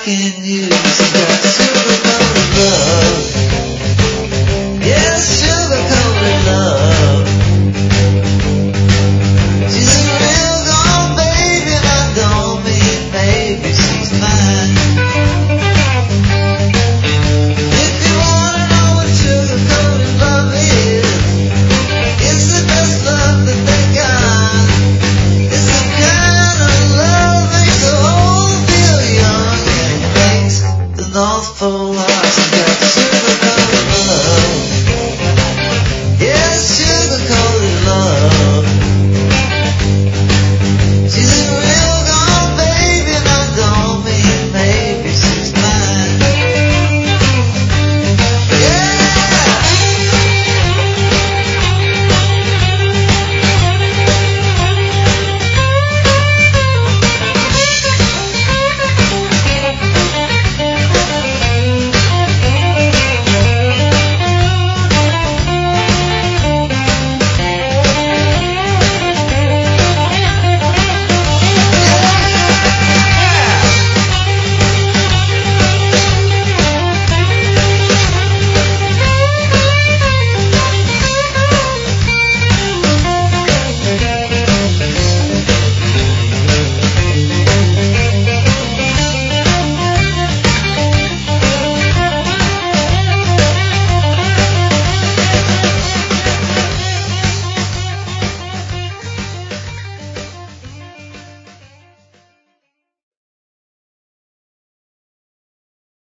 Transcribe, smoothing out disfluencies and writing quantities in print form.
can use that sugar-coated love. Yeah, sugar-coated love. She's a real gone baby, and I don't mean maybe, she's mine. If you wanna know what sugar-coated love is, it's the best love that they got. It's the kind of love makes the whole feel young and makes the North Pole hearts